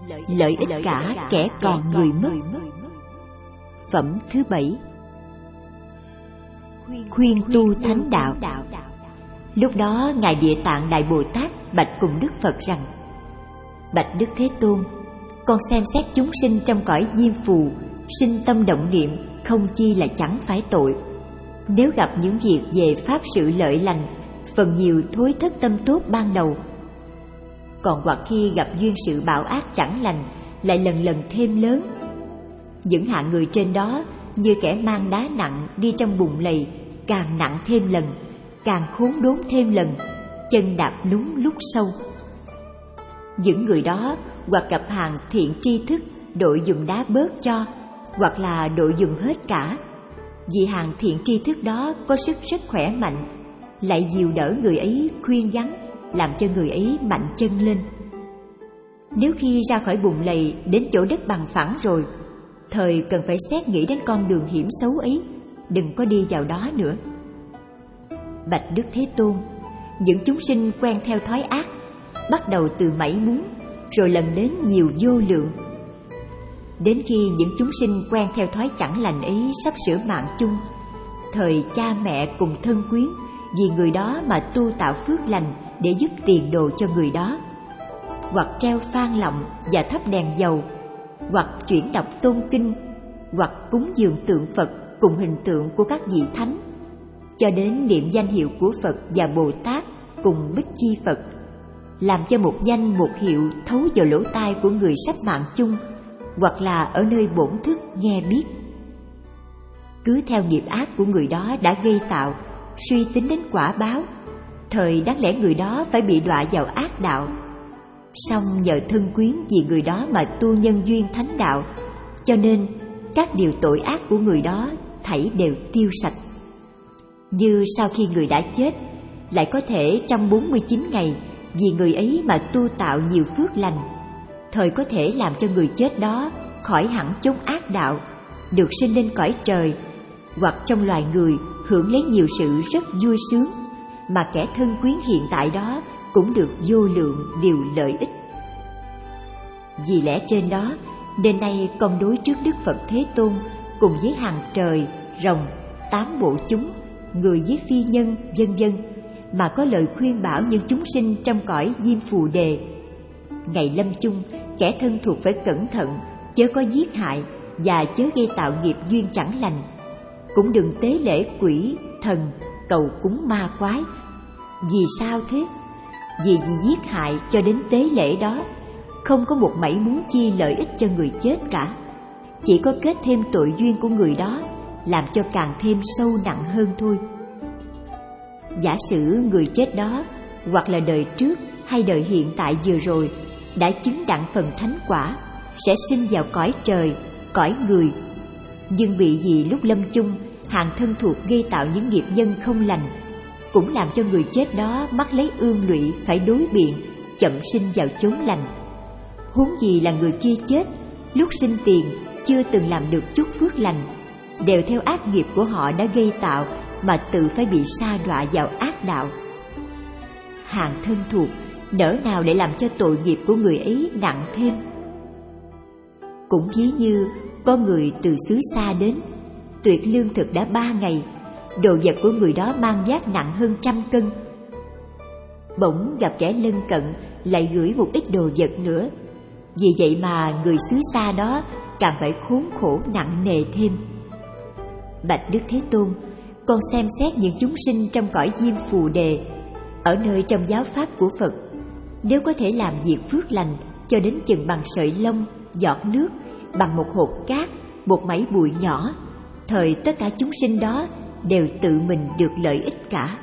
lợi ích cả kẻ còn người mất. Phẩm thứ 7. Khuyên tu thánh đạo. Lúc đó Ngài Địa Tạng Đại Bồ Tát bạch cùng Đức Phật rằng: Bạch Đức Thế Tôn, con xem xét chúng sinh trong cõi diêm phù, sinh tâm động niệm không chi là chẳng phải tội. Nếu gặp những việc về pháp sự lợi lành, phần nhiều thối thất tâm tốt ban đầu. Còn hoặc khi gặp duyên sự bạo ác chẳng lành, lại lần lần thêm lớn. Những hạng người trên đó như kẻ mang đá nặng đi trong bùn lầy, càng nặng thêm lần, càng khốn đốn thêm lần, chân đạp đúng lúc sâu. Những người đó hoặc gặp hàng thiện tri thức đội dùng đá bớt cho, hoặc là đội dùng hết cả. Vì hàng thiện tri thức đó có sức rất khỏe mạnh, lại dìu đỡ người ấy, khuyên gắn, làm cho người ấy mạnh chân lên. Nếu khi ra khỏi bùn lầy đến chỗ đất bằng phẳng rồi, thời cần phải xét nghĩ đến con đường hiểm xấu ấy, đừng có đi vào đó nữa. Bạch Đức Thế Tôn, những chúng sinh quen theo thói ác, bắt đầu từ mảy muốn, rồi lần đến nhiều vô lượng. Đến khi những chúng sinh quen theo thói chẳng lành ấy sắp sửa mạng chung, thời cha mẹ cùng thân quyến vì người đó mà tu tạo phước lành để giúp tiền đồ cho người đó, hoặc treo phan lọng và thắp đèn dầu, hoặc chuyển đọc tôn kinh, hoặc cúng dường tượng Phật cùng hình tượng của các vị thánh, cho đến niệm danh hiệu của Phật và Bồ Tát cùng Bích Chi Phật, làm cho một danh một hiệu thấu vào lỗ tai của người sắp mạng chung, hoặc là ở nơi bổn thức nghe biết. Cứ theo nghiệp ác của người đó đã gây tạo, suy tính đến quả báo, thời đáng lẽ người đó phải bị đọa vào ác đạo. Song nhờ thân quyến vì người đó mà tu nhân duyên thánh đạo, cho nên các điều tội ác của người đó thảy đều tiêu sạch. Như sau khi người đã chết, lại có thể trong 49 ngày vì người ấy mà tu tạo nhiều phước lành, thời có thể làm cho người chết đó khỏi hẳn chốn ác đạo, được sinh lên cõi trời, hoặc trong loài người hưởng lấy nhiều sự rất vui sướng, mà kẻ thân quyến hiện tại đó cũng được vô lượng điều lợi ích. Vì lẽ trên đó, đến nay con đối trước Đức Phật Thế Tôn cùng với hàng trời, rồng, 8 bộ chúng, người với phi nhân, vân vân, mà có lời khuyên bảo những chúng sinh trong cõi diêm phù đề. Ngày lâm chung, kẻ thân thuộc phải cẩn thận, chớ có giết hại và chớ gây tạo nghiệp duyên chẳng lành. Cũng đừng tế lễ quỷ, thần, cầu cúng ma quái. Vì sao thế? Vì giết hại cho đến tế lễ đó, không có một mảy muốn chi lợi ích cho người chết cả, chỉ có kết thêm tội duyên của người đó, làm cho càng thêm sâu nặng hơn thôi. Giả sử người chết đó, hoặc là đời trước hay đời hiện tại vừa rồi, đã chứng đặng phần thánh quả, sẽ sinh vào cõi trời, cõi người, nhưng bị vì lúc lâm chung hàng thân thuộc gây tạo những nghiệp nhân không lành, cũng làm cho người chết đó mắc lấy ương lụy phải đối biện, chậm sinh vào chốn lành. Huống gì là người kia chết, lúc sinh tiền chưa từng làm được chút phước lành, đều theo ác nghiệp của họ đã gây tạo mà tự phải bị sa đọa vào ác đạo. Hàng thân thuộc nỡ nào để làm cho tội nghiệp của người ấy nặng thêm. Cũng ví như có người từ xứ xa đến, tuyệt lương thực đã 3 ngày, đồ vật của người đó mang vác nặng hơn 100 cân. Bỗng gặp kẻ lân cận lại gửi một ít đồ vật nữa, vì vậy mà người xứ xa đó càng phải khốn khổ nặng nề thêm. Bạch Đức Thế Tôn, con xem xét những chúng sinh trong cõi diêm phù đề, ở nơi trong giáo pháp của Phật, nếu có thể làm việc phước lành cho đến chừng bằng sợi lông, giọt nước, bằng một hột cát, một mẩy bụi nhỏ, thời tất cả chúng sinh đó đều tự mình được lợi ích cả.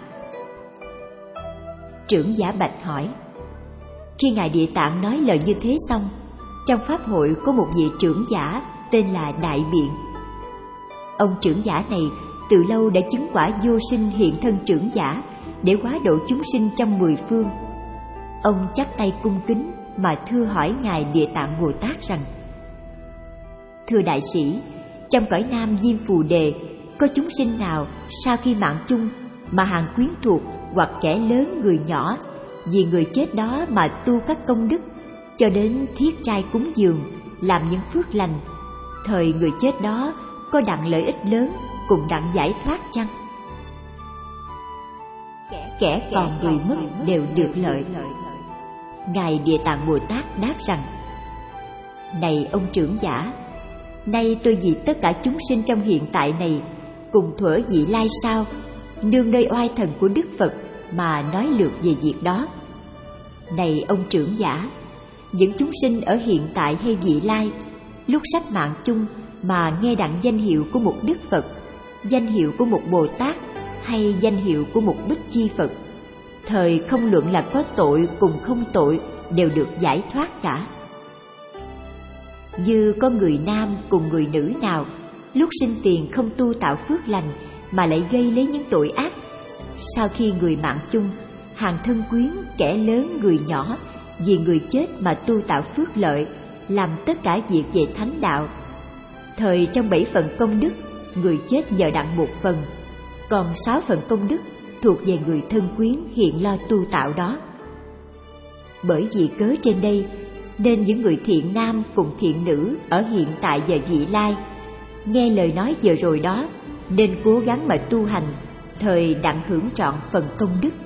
Trưởng giả bạch hỏi: khi Ngài Địa Tạng nói lời như thế xong, trong pháp hội có một vị trưởng giả tên là Đại Biện. Ông trưởng giả này từ lâu đã chứng quả vô sinh hiện thân trưởng giả để hóa độ chúng sinh trong 10 phương. Ông chắp tay cung kính mà thưa hỏi Ngài Địa Tạng Bồ Tát rằng: thưa đại sĩ, trong cõi Nam Diêm Phù Đề có chúng sinh nào sau khi mạng chung mà hàng quyến thuộc hoặc kẻ lớn người nhỏ vì người chết đó mà tu các công đức, cho đến thiết trai cúng dường, làm những phước lành, thời người chết đó có đặng lợi ích lớn cùng đặng giải thoát chăng? Kẻ còn người mất đều được lợi. Ngài Địa Tạng Bồ Tát đáp rằng: Này ông trưởng giả, nay tôi vì tất cả chúng sinh trong hiện tại này cùng thuở vị lai sau, nương nơi oai thần của Đức Phật mà nói lược về việc đó. Này ông trưởng giả, những chúng sinh ở hiện tại hay vị lai, lúc sắp mạng chung mà nghe đặng danh hiệu của một Đức Phật, danh hiệu của một Bồ Tát hay danh hiệu của một Bích Chi Phật, thời không luận là có tội cùng không tội đều được giải thoát cả. Như có người nam cùng người nữ nào lúc sinh tiền không tu tạo phước lành mà lại gây lấy những tội ác, sau khi người mạng chung, hàng thân quyến, kẻ lớn người nhỏ vì người chết mà tu tạo phước lợi, làm tất cả việc về thánh đạo, thời trong 7 phần công đức, người chết nhờ đặng 1 phần, còn 6 phần công đức thuộc về người thân quyến hiện lo tu tạo đó. Bởi vì cớ trên đây nên những người thiện nam cùng thiện nữ ở hiện tại và vị lai nghe lời nói vừa rồi đó nên cố gắng mà tu hành, thời đặng hưởng trọn phần công đức.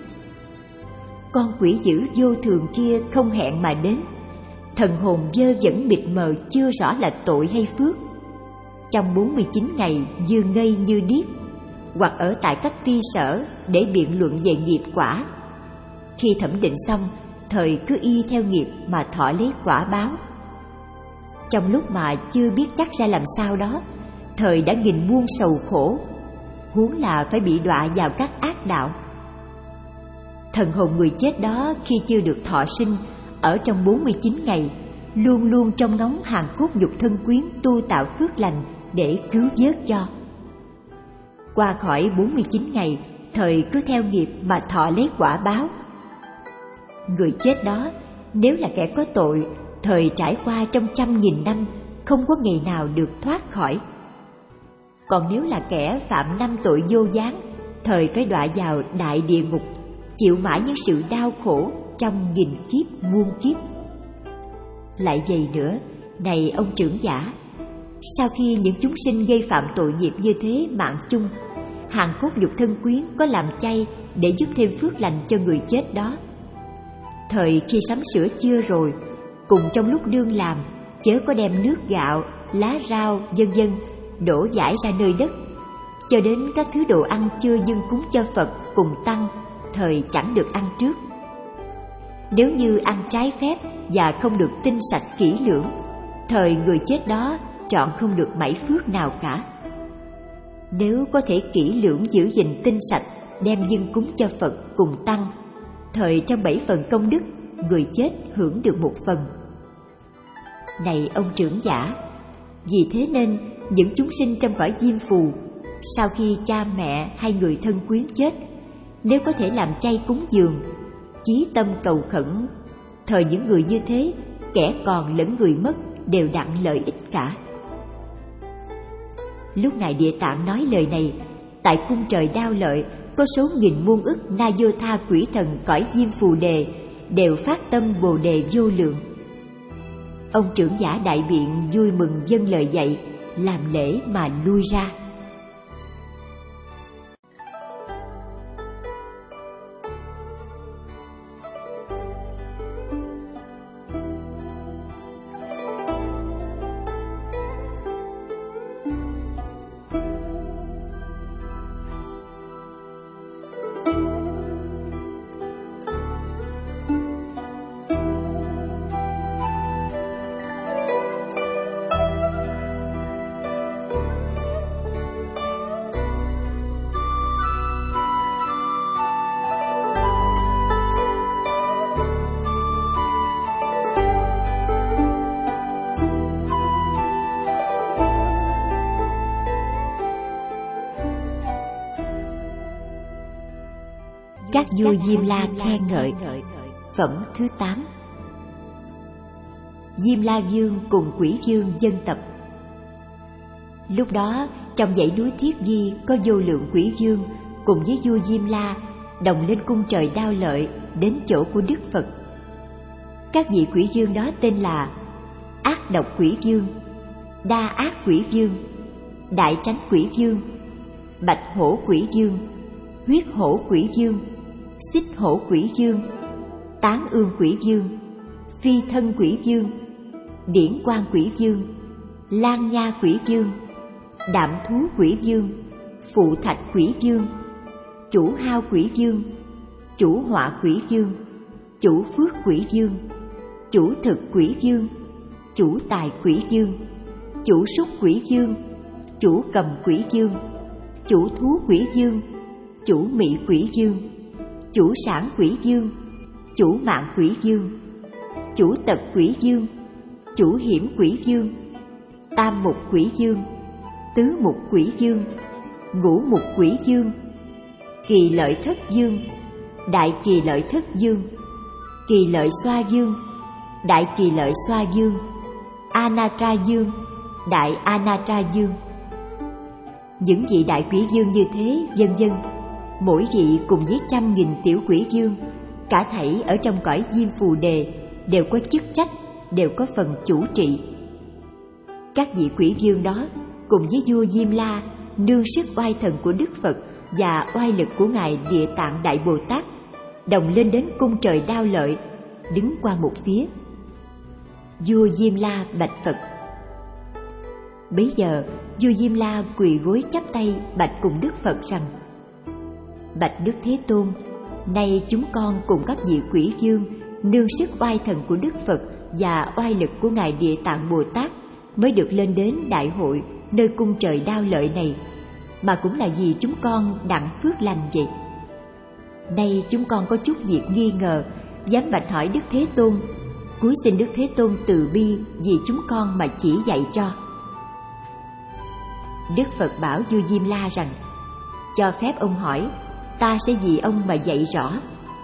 Con quỷ dữ vô thường kia không hẹn mà đến, thần hồn dơ dẫn mịt mờ chưa rõ là tội hay phước. Trong 49 ngày dương ngây như điếc, hoặc ở tại các ti sở để biện luận về nghiệp quả. Khi thẩm định xong, thời cứ y theo nghiệp mà thọ lấy quả báo. Trong lúc mà chưa biết chắc ra làm sao đó, thời đã nghìn muôn sầu khổ, huống là phải bị đọa vào các ác đạo. Thần hồn người chết đó khi chưa được thọ sinh, ở trong 49 ngày, luôn luôn trong ngóng hàn cốt nhục thân quyến tu tạo phước lành để cứu vớt cho. Qua khỏi 49 ngày, thời cứ theo nghiệp mà thọ lấy quả báo. Người chết đó, nếu là kẻ có tội, thời trải qua trong 100.000 năm, không có ngày nào được thoát khỏi. Còn nếu là kẻ phạm 5 tội vô gián, thời phải đọa vào đại địa ngục, chịu mãi những sự đau khổ trong nghìn kiếp muôn kiếp. Lại vậy nữa, này ông trưởng giả, sau khi những chúng sinh gây phạm tội nghiệp như thế mạng chung, hàng cốt nhục thân quyến có làm chay để giúp thêm phước lành cho người chết đó. Thời khi sắm sửa chưa rồi, cùng trong lúc đương làm, chớ có đem nước gạo, lá rau, vân vân đổ dãi ra nơi đất, cho đến các thứ đồ ăn chưa dâng cúng cho Phật cùng tăng, thời chẳng được ăn trước. Nếu như ăn trái phép và không được tinh sạch kỹ lưỡng, thời người chết đó trọn không được mảy phước nào cả. Nếu có thể kỹ lưỡng giữ gìn tinh sạch, đem dâng cúng cho Phật cùng tăng, thời trong 7 phần công đức, người chết hưởng được 1 phần. Này ông trưởng giả, vì thế nên những chúng sinh trong cõi diêm phù, sau khi cha mẹ hay người thân quyến chết, nếu có thể làm chay cúng dường, chí tâm cầu khẩn, thời những người như thế, kẻ còn lẫn người mất đều đặng lợi ích cả. Lúc Ngài Địa Tạng nói lời này, tại cung trời Đao Lợi có số nghìn muôn ức na vô tha quỷ thần cõi diêm phù đề đều phát tâm bồ đề vô lượng. Ông trưởng giả đại biện vui mừng dâng lời dạy, làm lễ mà lui ra. Các vua Diêm La khen ngợi. Phẩm thứ 8. Diêm La Vương cùng Quỷ Vương dân tập. Lúc đó trong dãy núi Thiết Di có vô lượng quỷ vương cùng với vua Diêm La đồng lên cung trời Đao Lợi đến chỗ của Đức Phật. Các vị quỷ vương đó tên là ác độc quỷ vương, đa ác quỷ vương, đại tránh quỷ vương, bạch hổ quỷ vương, huyết hổ quỷ vương, xích hổ quỷ vương, tán ương quỷ vương, phi thân quỷ vương, điển quang quỷ vương, lan nha quỷ vương, đạm thú quỷ vương, phụ thạch quỷ vương, chủ hao quỷ vương, chủ họa quỷ vương, chủ phước quỷ vương, chủ thực quỷ vương, chủ tài quỷ vương, chủ súc quỷ vương, chủ cầm quỷ vương, chủ thú quỷ vương, chủ mị quỷ vương, chủ sản quỷ vương, chủ mạng quỷ vương, chủ tật quỷ vương, chủ hiểm quỷ vương, tam mục quỷ vương, tứ mục quỷ vương, ngũ mục quỷ vương, kỳ lợi thất vương, đại kỳ lợi thất vương, kỳ lợi xoa vương, đại kỳ lợi xoa vương, Anatra vương, đại Anatra vương. Những vị đại quỷ vương như thế, vân vân, mỗi vị cùng với 100.000 tiểu quỷ vương, cả thảy ở trong cõi Diêm Phù Đề đều có chức trách, đều có phần chủ trị. Các vị quỷ vương đó cùng với vua Diêm La nương sức oai thần của Đức Phật và oai lực của ngài Địa Tạng Đại Bồ Tát, đồng lên đến cung trời Đao Lợi, đứng qua một phía. Vua Diêm La bạch Phật. Bấy giờ vua Diêm La quỳ gối chắp tay bạch cùng Đức Phật rằng: Bạch Đức Thế Tôn, nay chúng con cùng các vị quỷ vương nương sức oai thần của Đức Phật và oai lực của ngài Địa Tạng Bồ Tát mới được lên đến đại hội nơi cung trời Đao Lợi này, mà cũng là vì chúng con đặng phước lành vậy. Nay chúng con có chút việc nghi ngờ, dám bạch hỏi Đức Thế Tôn, cúi xin Đức Thế Tôn từ bi vì chúng con mà chỉ dạy cho. Đức Phật bảo vua Diêm La rằng: cho phép ông hỏi, ta sẽ vì ông mà dạy rõ.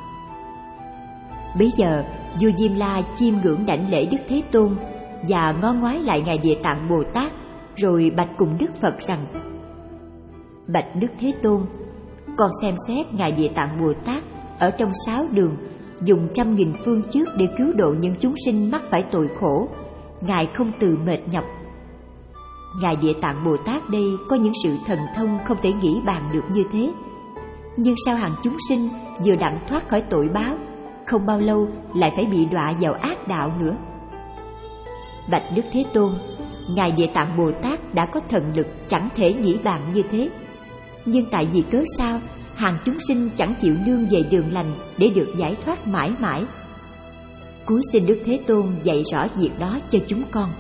Bấy giờ vua Diêm La chiêm ngưỡng đảnh lễ Đức Thế Tôn và ngó ngoái lại ngài Địa Tạng Bồ Tát, rồi bạch cùng Đức Phật rằng: Bạch Đức Thế Tôn, con xem xét ngài Địa Tạng Bồ Tát ở trong 6 đường dùng 100.000 phương trước để cứu độ những chúng sinh mắc phải tội khổ, ngài không từ mệt nhọc. Ngài Địa Tạng Bồ Tát đây có những sự thần thông không thể nghĩ bàn được như thế, nhưng sao hàng chúng sinh vừa đặng thoát khỏi tội báo, không bao lâu lại phải bị đọa vào ác đạo nữa. Bạch Đức Thế Tôn, ngài Địa Tạng Bồ Tát đã có thần lực chẳng thể nghĩ bàn như thế, nhưng tại vì cớ sao hàng chúng sinh chẳng chịu nương về đường lành để được giải thoát mãi mãi? Cúi xin Đức Thế Tôn dạy rõ việc đó cho chúng con.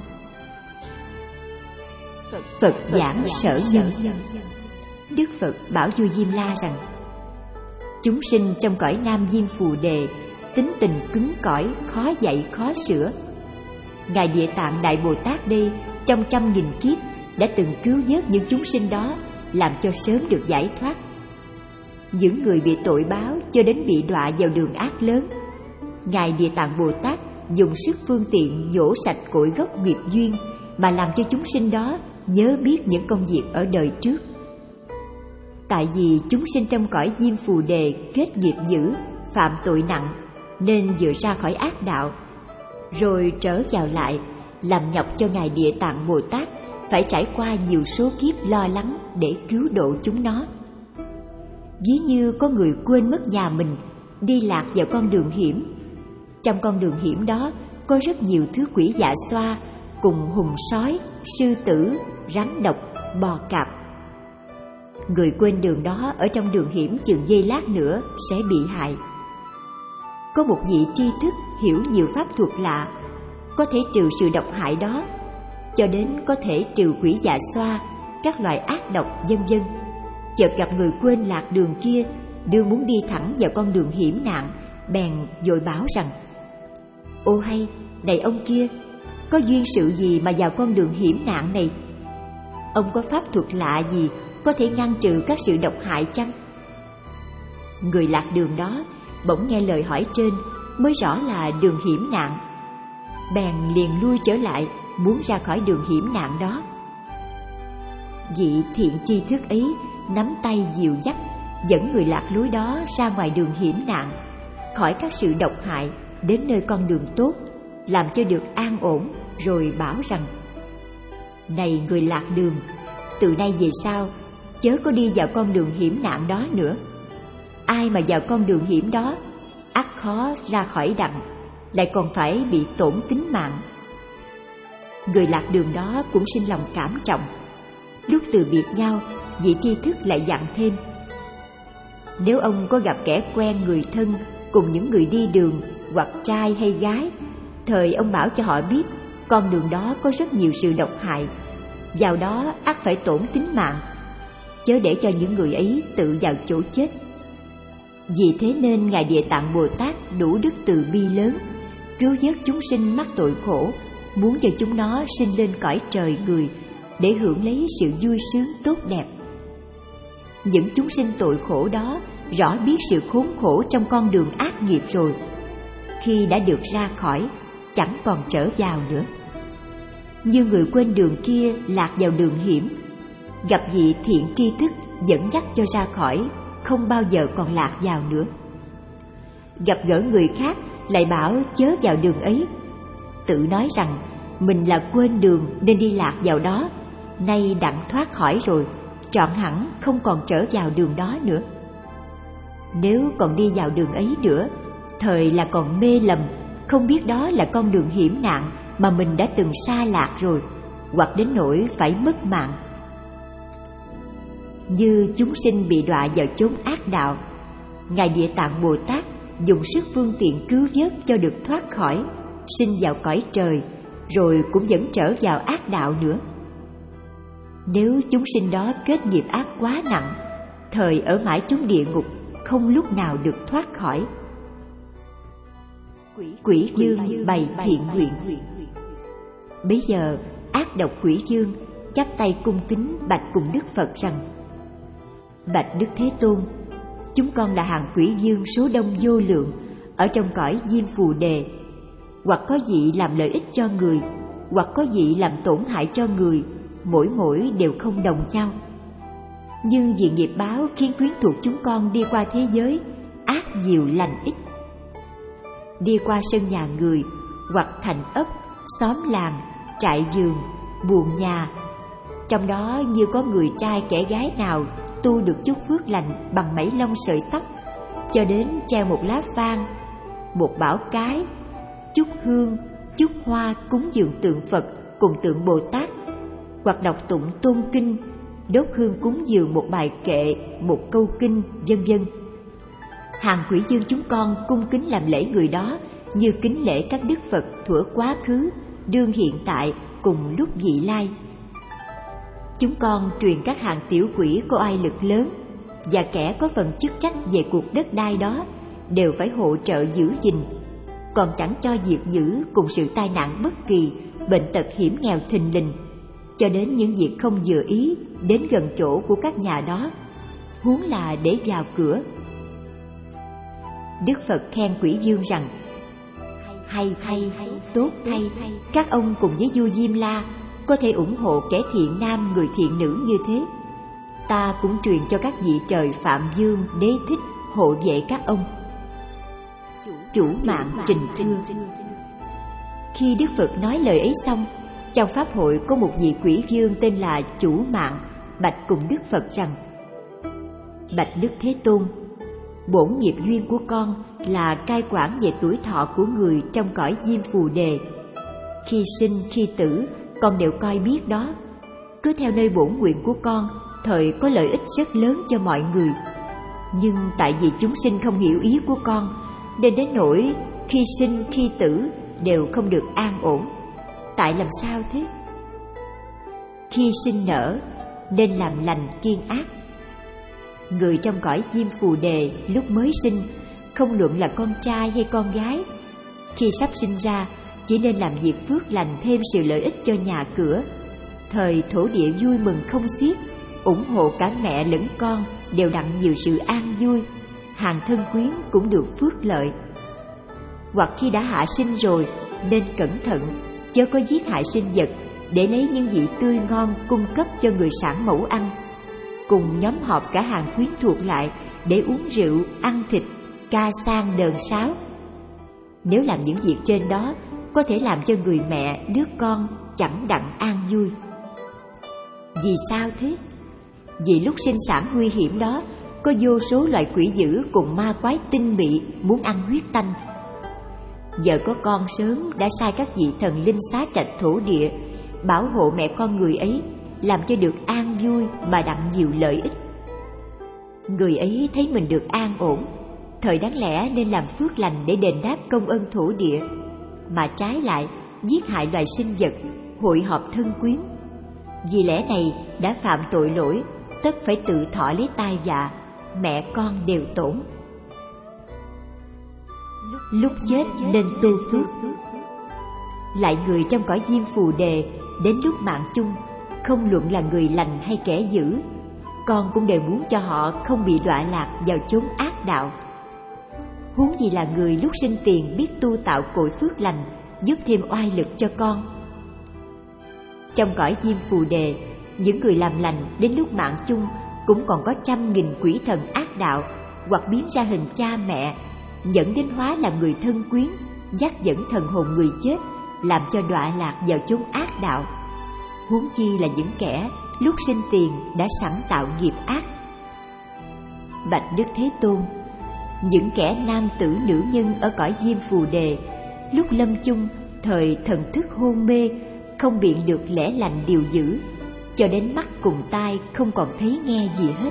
Phật giảng sở nhân. Đức Phật bảo vua Diêm La rằng: chúng sinh trong cõi Nam Diêm Phù Đề tính tình cứng cỏi, khó dạy khó sửa. Ngài Địa Tạng Đại Bồ Tát đây trong 100.000 kiếp đã từng cứu vớt những chúng sinh đó, làm cho sớm được giải thoát. Những người bị tội báo cho đến bị đọa vào đường ác lớn, ngài Địa Tạng Bồ Tát dùng sức phương tiện nhổ sạch cội gốc nghiệp duyên, mà làm cho chúng sinh đó nhớ biết những công việc ở đời trước. Tại vì chúng sinh trong cõi Diêm Phù Đề kết nghiệp dữ, phạm tội nặng, nên vừa ra khỏi ác đạo, rồi trở vào lại, làm nhọc cho ngài Địa Tạng Bồ Tát phải trải qua nhiều số kiếp lo lắng để cứu độ chúng nó. Ví như có người quên mất nhà mình, đi lạc vào con đường hiểm. Trong con đường hiểm đó có rất nhiều thứ quỷ dạ xoa, cùng hùng sói, sư tử, rắn độc, bò cạp. Người quên đường đó ở trong đường hiểm chừng giây lát nữa sẽ bị hại. Có một vị tri thức hiểu nhiều pháp thuật lạ, có thể trừ sự độc hại đó, cho đến có thể trừ quỷ dạ xoa, các loại ác độc vân vân. Chợt gặp người quên lạc đường kia, đương muốn đi thẳng vào con đường hiểm nạn, bèn vội báo rằng: ô hay, này ông kia, có duyên sự gì mà vào con đường hiểm nạn này? Ông có pháp thuật lạ gì có thể ngăn trừ các sự độc hại chăng? Người lạc đường đó bỗng nghe lời hỏi trên mới rõ là đường hiểm nạn, bèn liền lui trở lại, muốn ra khỏi đường hiểm nạn đó. Vị thiện tri thức ấy nắm tay dìu dắt, dẫn người lạc lối đó ra ngoài đường hiểm nạn, khỏi các sự độc hại, đến nơi con đường tốt, làm cho được an ổn, rồi bảo rằng: này người lạc đường, từ nay về sau chớ có đi vào con đường hiểm nạn đó nữa. Ai mà vào con đường hiểm đó, ắt khó ra khỏi đặng, lại còn phải bị tổn tính mạng. Người lạc đường đó cũng sinh lòng cảm trọng. Lúc từ biệt nhau, vị tri thức lại dặn thêm: nếu ông có gặp kẻ quen người thân cùng những người đi đường, hoặc trai hay gái, thời ông bảo cho họ biết con đường đó có rất nhiều sự độc hại, vào đó ắt phải tổn tính mạng, chớ để cho những người ấy tự vào chỗ chết. Vì thế nên Ngài Địa Tạng Bồ Tát đủ đức từ bi lớn, cứu vớt chúng sinh mắc tội khổ, muốn cho chúng nó sinh lên cõi trời người để hưởng lấy sự vui sướng tốt đẹp. Những chúng sinh tội khổ đó rõ biết sự khốn khổ trong con đường ác nghiệp rồi, khi đã được ra khỏi, chẳng còn trở vào nữa. Như người quên đường kia lạc vào đường hiểm, gặp vị thiện tri thức dẫn dắt cho ra khỏi, không bao giờ còn lạc vào nữa. Gặp gỡ người khác lại bảo chớ vào đường ấy, tự nói rằng mình là quên đường nên đi lạc vào đó, nay đặng thoát khỏi rồi, trọn hẳn không còn trở vào đường đó nữa. Nếu còn đi vào đường ấy nữa, thời là còn mê lầm, không biết đó là con đường hiểm nạn mà mình đã từng sa lạc rồi, hoặc đến nỗi phải mất mạng. Như chúng sinh bị đọa vào chốn ác đạo, Ngài Địa Tạng Bồ Tát dùng sức phương tiện cứu vớt cho được thoát khỏi, sinh vào cõi trời, rồi cũng vẫn trở vào ác đạo nữa. Nếu chúng sinh đó kết nghiệp ác quá nặng, thời ở mãi chốn địa ngục, không lúc nào được thoát khỏi. Quỷ vương bày thiện nguyện. Bấy giờ ác độc quỷ vương chắp tay cung kính bạch cùng Đức Phật rằng: bạch Đức Thế Tôn, chúng con là hàng quỷ vương số đông vô lượng ở trong cõi Diêm Phù Đề, hoặc có vị làm lợi ích cho người, hoặc có vị làm tổn hại cho người, mỗi đều không đồng nhau. Nhưng vì nghiệp báo khiến quyến thuộc chúng con đi qua thế giới ác nhiều lành ít, đi qua sân nhà người, hoặc thành ấp, xóm làng, trại vườn, buồng nhà. Trong đó như có người trai kẻ gái nào tu được chút phước lành bằng mảy lông sợi tóc, cho đến treo một lá vang, một bảo cái, chút hương, chút hoa cúng dường tượng Phật cùng tượng Bồ Tát, hoặc đọc tụng tôn kinh, đốt hương cúng dường một bài kệ, một câu kinh, vân vân. Hàng quỷ vương chúng con cung kính làm lễ người đó như kính lễ các đức Phật thuở quá khứ, đương hiện tại cùng lúc vị lai. Chúng con truyền các hàng tiểu quỷ có oai lực lớn và kẻ có phần chức trách về cuộc đất đai đó đều phải hỗ trợ giữ gìn, còn chẳng cho diệt dữ cùng sự tai nạn bất kỳ, bệnh tật hiểm nghèo thình lình, cho đến những việc không vừa ý đến gần chỗ của các nhà đó, huống là để vào cửa. Đức Phật khen quỷ vương rằng: hay thay, tốt thay, các ông cùng với vua Diêm La có thể ủng hộ kẻ thiện nam người thiện nữ như thế. Ta cũng truyền cho các vị trời Phạm Vương, Đế Thích hộ vệ các ông. Chủ mạng trình thưa. Khi Đức Phật nói lời ấy xong, trong pháp hội có một vị quỷ vương tên là Chủ Mạng bạch cùng Đức Phật rằng: bạch Đức Thế Tôn, bổn nghiệp duyên của con là cai quản về tuổi thọ của người trong cõi Diêm Phù Đề. Khi sinh khi tử con đều coi biết đó. Cứ theo nơi bổn nguyện của con, thời có lợi ích rất lớn cho mọi người. Nhưng tại vì chúng sinh không hiểu ý của con, nên đến nỗi khi sinh khi tử đều không được an ổn. Tại làm sao thế? Khi sinh nở nên làm lành kiêng ác. Người trong cõi Diêm Phù Đề lúc mới sinh, không luận là con trai hay con gái, khi sắp sinh ra chỉ nên làm việc phước lành thêm sự lợi ích cho nhà cửa. Thời thổ địa vui mừng không xiết, ủng hộ cả mẹ lẫn con đều đặng nhiều sự an vui, hàng thân quyến cũng được phước lợi. Hoặc khi đã hạ sinh rồi nên cẩn thận, chớ có giết hại sinh vật để lấy những vị tươi ngon cung cấp cho người sản mẫu ăn. Cùng nhóm họp cả hàng quyến thuộc lại để uống rượu, ăn thịt, ca sang đờn sáo. nếu làm những việc trên đó có thể làm cho người mẹ, đứa con chẳng đặng an vui. Vì sao thế? Vì lúc sinh sản nguy hiểm đó, có vô số loài quỷ dữ cùng ma quái tinh mị muốn ăn huyết tanh. Vợ có con sớm đã sai các vị thần linh xá trạch thổ địa bảo hộ mẹ con người ấy, làm cho được an vui mà đặng nhiều lợi ích. Người ấy thấy mình được an ổn, thời đáng lẽ nên làm phước lành để đền đáp công ơn thổ địa, mà trái lại giết hại loài sinh vật, hội họp thân quyến. Vì lẽ này đã phạm tội lỗi, tất phải tự thọ lấy tai vạ, mẹ con đều tổn. Lúc chết nên tu phước. Lại người trong cõi diêm phù đề, đến lúc mạng chung, không luận là người lành hay kẻ dữ, con cũng đều muốn cho họ không bị đọa lạc vào chốn ác đạo. Huống gì là người lúc sinh tiền biết tu tạo cội phước lành, giúp thêm oai lực cho con. Trong cõi diêm phù đề, những người làm lành đến lúc mạng chung cũng còn có 100.000 quỷ thần ác đạo, hoặc biến ra hình cha mẹ, dẫn đến hóa làm người thân quyến, dắt dẫn thần hồn người chết, làm cho đọa lạc vào chốn ác đạo. Huống chi là những kẻ lúc sinh tiền đã sẵn tạo nghiệp ác. Bạch Đức Thế Tôn, những kẻ nam tử nữ nhân ở cõi diêm phù đề, lúc lâm chung, thời thần thức hôn mê, không biện được lẽ lành điều dữ, cho đến mắt cùng tai không còn thấy nghe gì hết.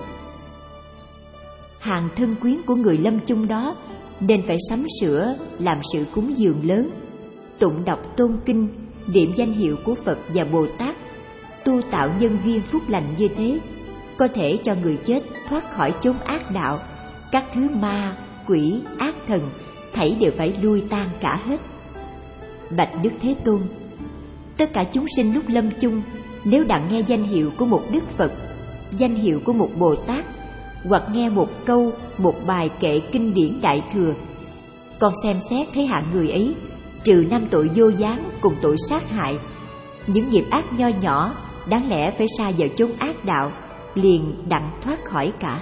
Hàng thân quyến của người lâm chung đó nên phải sắm sửa làm sự cúng dường lớn, tụng đọc tôn kinh, niệm danh hiệu của Phật và Bồ Tát, tu tạo nhân duyên phúc lành. như thế có thể cho người chết thoát khỏi chốn ác đạo. Các thứ ma, quỷ, ác thần thảy đều phải lui tan cả hết. Bạch Đức Thế Tôn, tất cả chúng sinh lúc lâm chung, nếu đặng nghe danh hiệu của một Đức Phật, danh hiệu của một Bồ Tát, hoặc nghe một câu, một bài kệ kinh điển Đại Thừa, con xem xét thấy hạng người ấy, trừ 5 tội vô gián cùng tội sát hại, những nghiệp ác nho nhỏ đáng lẽ phải sa vào chốn ác đạo, liền đặng thoát khỏi cả.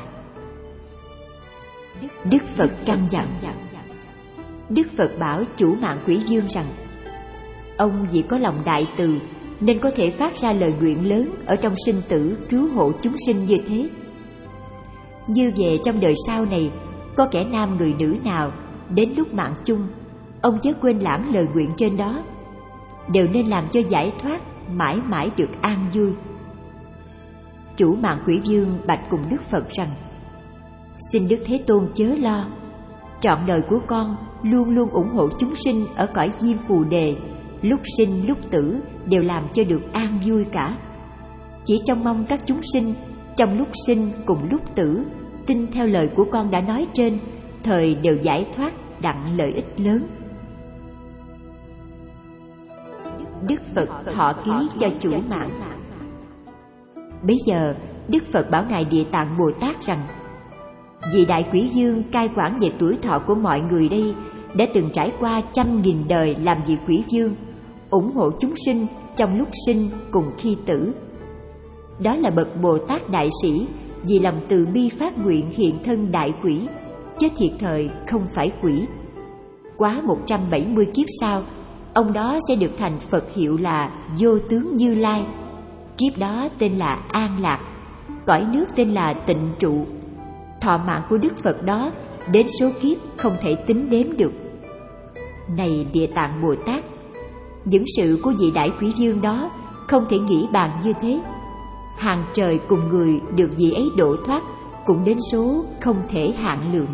Đức Phật căn dặn. Đức Phật bảo chủ mạng Quỷ Dương rằng, ông vì có lòng đại từ nên có thể phát ra lời nguyện lớn ở trong sinh tử cứu hộ chúng sinh như thế. Như vậy trong đời sau này, có kẻ nam người nữ nào đến lúc mạng chung, ông chớ quên lãm lời nguyện trên đó, đều nên làm cho giải thoát, mãi mãi được an vui. Chủ mạng Quỷ Dương bạch cùng Đức Phật rằng, xin Đức Thế Tôn chớ lo, trọn đời của con luôn luôn ủng hộ chúng sinh ở cõi diêm phù đề, lúc sinh lúc tử đều làm cho được an vui cả. Chỉ trông mong các chúng sinh trong lúc sinh cùng lúc tử tin theo lời của con đã nói trên, thời đều giải thoát đặng lợi ích lớn. Đức Phật thọ ký cho chủ mạng. Bấy giờ Đức Phật bảo ngài Địa Tạng Bồ Tát rằng, vì Đại Quỷ Dương cai quản về tuổi thọ của mọi người đây đã từng trải qua 100.000 đời làm vị Quỷ Dương, ủng hộ chúng sinh trong lúc sinh cùng khi tử. Đó là bậc Bồ Tát đại sĩ, vì lòng từ bi phát nguyện hiện thân đại quỷ, chứ thiệt thời không phải quỷ. Quá 170 kiếp sau, ông đó sẽ được thành Phật hiệu là Vô Tướng Như Lai. Kiếp đó tên là An Lạc, cõi nước tên là Tịnh Trụ. Thọ mạng của Đức Phật đó đến số kiếp không thể tính đếm được. Này Địa Tạng Bồ Tát, những sự của vị Đại Quỷ Dương đó không thể nghĩ bàn như thế. Hàng trời cùng người được vị ấy độ thoát cũng đến số không thể hạn lượng.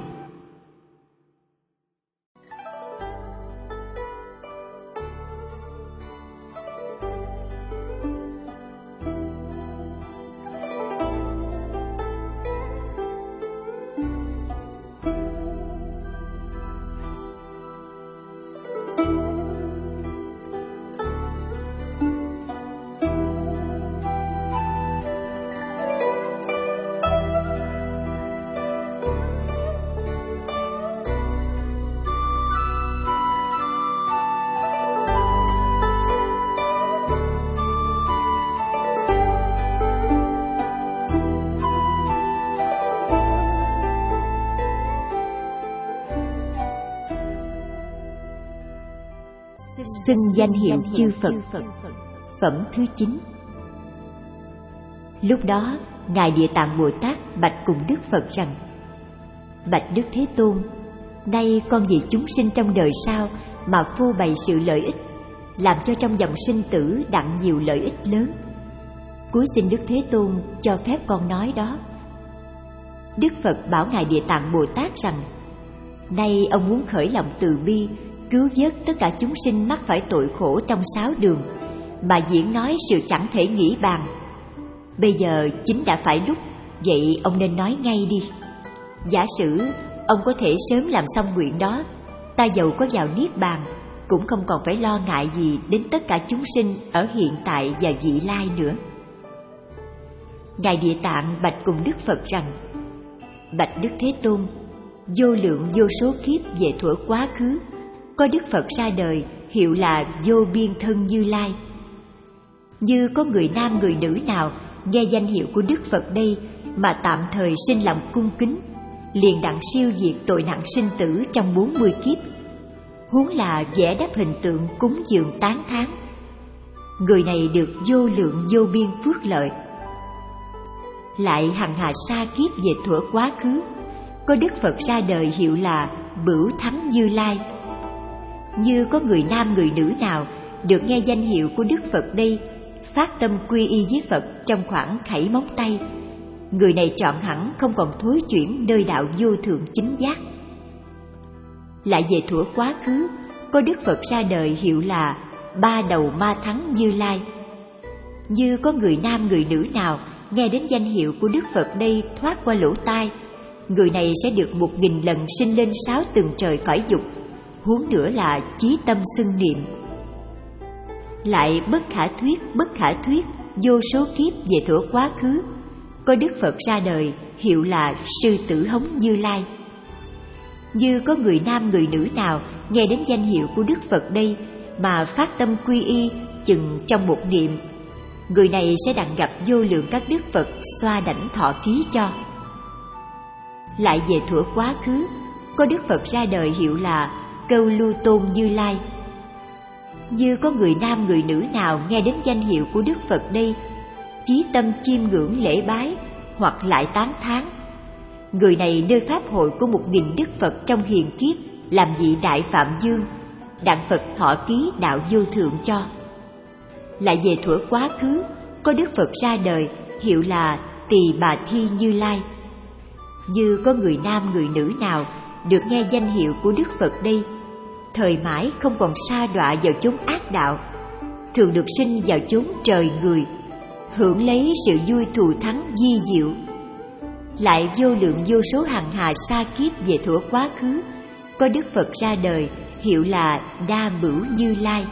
xưng danh hiệu chư Phật. Phẩm thứ 9. Lúc đó, Ngài Địa Tạng Bồ Tát bạch cùng Đức Phật rằng: Bạch Đức Thế Tôn, nay con vì chúng sinh trong đời sau mà phô bày sự lợi ích, làm cho trong dòng sinh tử đặng nhiều lợi ích lớn. Cúi xin Đức Thế Tôn cho phép con nói đó. Đức Phật bảo Ngài Địa Tạng Bồ Tát rằng: Nay ông muốn khởi lòng từ bi, cứu vớt tất cả chúng sinh mắc phải tội khổ trong 6 đường, mà diễn nói sự chẳng thể nghĩ bàn. Bây giờ chính đã phải lúc, vậy ông nên nói ngay đi. Giả sử ông có thể sớm làm xong nguyện đó, ta dầu có vào niết bàn cũng không còn phải lo ngại gì đến tất cả chúng sinh ở hiện tại và vị lai nữa. Ngài Địa Tạng bạch cùng Đức Phật rằng: Bạch Đức Thế Tôn, vô lượng vô số kiếp về thuở quá khứ, có Đức Phật ra đời hiệu là Vô Biên Thân Như Lai. Như có người nam người nữ nào nghe danh hiệu của Đức Phật đây mà tạm thời sinh lòng cung kính, liền đặng siêu diệt tội nặng sinh tử trong 40 kiếp, huống là vẽ đắp hình tượng cúng dường tán thán. Người này được vô lượng vô biên phước lợi. Lại hằng hà sa kiếp về thuở quá khứ, có Đức Phật ra đời hiệu là Bửu Thắng Như Lai. Như có người nam người nữ nào được nghe danh hiệu của Đức Phật đây, phát tâm quy y với Phật trong khoảng khẩy móng tay, người này trọn hẳn không còn thối chuyển nơi đạo vô thượng chính giác. Lại về thuở quá khứ, có Đức Phật ra đời hiệu là Ba Đầu Ma Thắng Như Lai. Như có người nam người nữ nào nghe đến danh hiệu của Đức Phật đây thoát qua lỗ tai, người này sẽ được 1000 lần sinh lên 6 tầng trời cõi dục, huống nữa là chí tâm xưng niệm. Lại bất khả thuyết vô số kiếp về thuở quá khứ, có Đức Phật ra đời hiệu là Sư Tử Hống Như Lai. Như có người nam người nữ nào nghe đến danh hiệu của Đức Phật đây mà phát tâm quy y chừng trong một niệm, người này sẽ đặng gặp vô lượng các Đức Phật xoa đảnh thọ ký cho. Lại về thuở quá khứ, có Đức Phật ra đời hiệu là Câu Lưu Tôn Như Lai. Như có người nam người nữ nào nghe đến danh hiệu của Đức Phật đây, chí tâm chiêm ngưỡng lễ bái hoặc lại tán thán, người này nơi pháp hội của 1000 Đức Phật trong hiền kiếp làm vị Đại Phạm Dương, đặng Phật thọ ký đạo vô thượng cho. Lại về thuở quá khứ, có Đức Phật ra đời hiệu là Tỳ Bà Thi Như Lai. Như có người nam người nữ nào được nghe danh hiệu của Đức Phật đây, thời mãi không còn sa đọa vào chốn ác đạo, thường được sinh vào chốn trời người, hưởng lấy sự vui thù thắng di diệu. Lại vô lượng vô số hằng hà sa kiếp về thuở quá khứ, có Đức Phật ra đời hiệu là Đa Bửu Như Lai.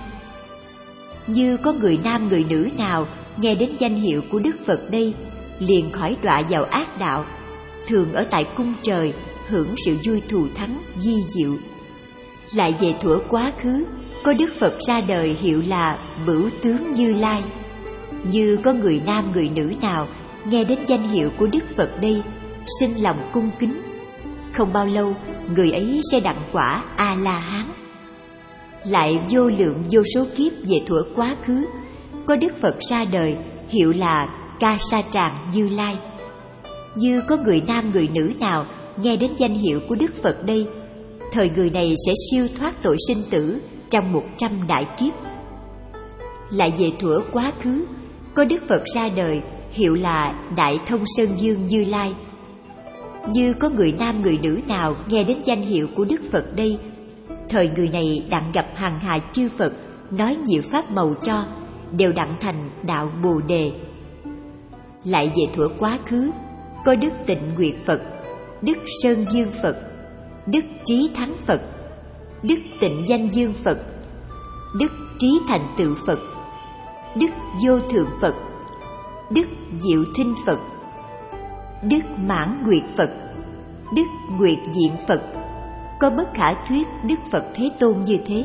Như có người nam người nữ nào nghe đến danh hiệu của Đức Phật đây, liền khỏi đọa vào ác đạo, thường ở tại cung trời, hưởng sự vui thù thắng di diệu. Lại về thuở quá khứ, có Đức Phật ra đời hiệu là Bửu Tướng Như Lai. Như có người nam người nữ nào nghe đến danh hiệu của Đức Phật đây, sinh lòng cung kính, không bao lâu người ấy sẽ đặng quả A-la-hán. Lại vô lượng vô số kiếp về thuở quá khứ, có Đức Phật ra đời hiệu là Ca Sa Tràng Như Lai. Như có người nam người nữ nào nghe đến danh hiệu của Đức Phật đây, thời người này sẽ siêu thoát tội sinh tử trong 100 đại kiếp. Lại về thuở quá khứ, có Đức Phật ra đời hiệu là Đại Thông Sơn Dương Như Lai. Như có người nam người nữ nào nghe đến danh hiệu của Đức Phật đây, thời người này đặng gặp hằng hà chư Phật nói nhiều pháp màu cho, đều đặng thành đạo Bồ Đề. Lại về thuở quá khứ, có Đức Tịnh Nguyệt Phật, Đức Sơn Dương Phật, Đức Trí Thắng Phật, Đức Tịnh Danh Dương Phật, Đức Trí Thành Tựu Phật, Đức Vô Thượng Phật, Đức Diệu Thinh Phật, Đức Mãn Nguyệt Phật, Đức Nguyệt Diện Phật, có bất khả thuyết Đức Phật Thế Tôn như thế.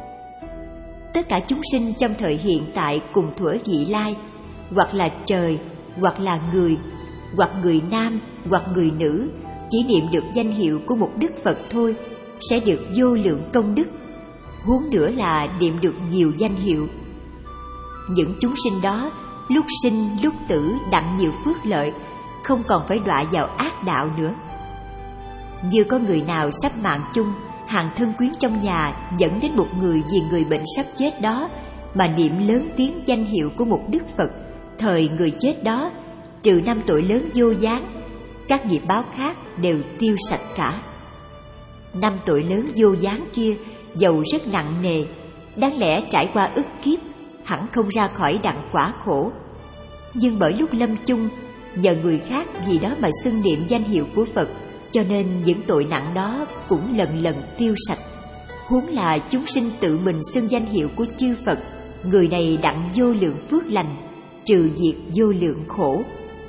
Tất cả chúng sinh trong thời hiện tại cùng thuở vị lai, hoặc là trời, hoặc là người, hoặc người nam, hoặc người nữ, chỉ niệm được danh hiệu của một Đức Phật thôi, sẽ được vô lượng công đức, huống nữa là niệm được nhiều danh hiệu. Những chúng sinh đó lúc sinh lúc tử đặng nhiều phước lợi, không còn phải đọa vào ác đạo nữa. Như có người nào sắp mạng chung, hàng thân quyến trong nhà dẫn đến một người vì người bệnh sắp chết đó mà niệm lớn tiếng danh hiệu của một đức Phật, thời người chết đó trừ 5 tội lớn vô gián, các nghiệp báo khác đều tiêu sạch cả. 5 tội lớn vô gián kia dầu rất nặng nề, đáng lẽ trải qua ức kiếp hẳn không ra khỏi đặng quả khổ, nhưng bởi lúc lâm chung nhờ người khác vì đó mà xưng niệm danh hiệu của Phật, cho nên những tội nặng đó cũng lần lần tiêu sạch. Huống là chúng sinh tự mình xưng danh hiệu của chư Phật, người này đặng vô lượng phước lành, trừ diệt vô lượng khổ.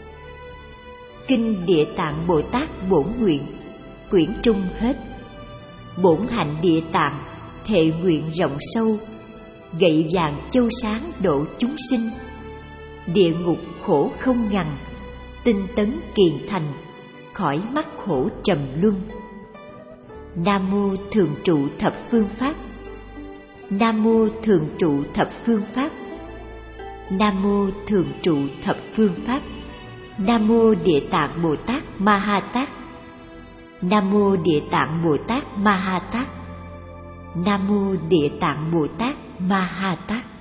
Kinh Địa Tạng Bồ Tát Bổn Nguyện, quyển trung hết. Bổn hạnh Địa Tạng, thệ nguyện rộng sâu, gậy vàng châu sáng độ chúng sinh. Địa ngục khổ không ngằn, tinh tấn kiền thành, khỏi mắc khổ trầm luân. Nam mô Thường trụ thập phương pháp. Nam mô Thường trụ thập phương pháp. Nam mô Thường trụ thập phương pháp. Nam mô Địa Tạng Bồ Tát Ma Ha Tát. Nam mô Địa Tạng Bồ Tát Ma Ha Tát. Nam mô Địa Tạng Bồ Tát Ma Ha Tát.